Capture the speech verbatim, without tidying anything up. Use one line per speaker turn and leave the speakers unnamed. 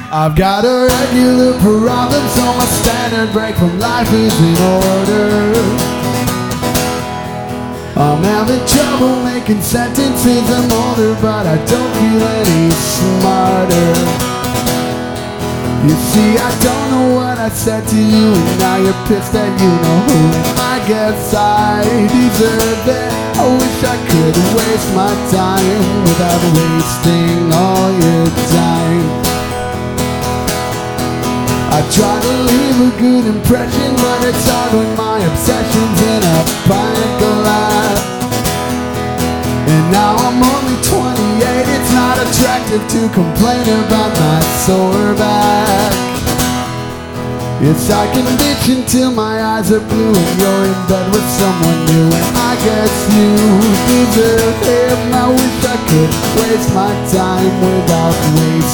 I've got a regular problem, so my standard break from life is in order. I'm having trouble making sentences, I'm older, but I don't feel any smarter. You see, I don't know what I said to you, and now you're pissed that you know who. I guess I deserve it. I wish I could waste my time without wasting all your time. I try to leave a good impression, but it's hard when my obsession's in a pint glass. And now I'm only twenty-eight, it's not attractive to complain about my sore back. Yes, I can bitch until my eyes are blue and you're in bed with someone new, and I guess you deserve him. I wish I could waste my time without wasting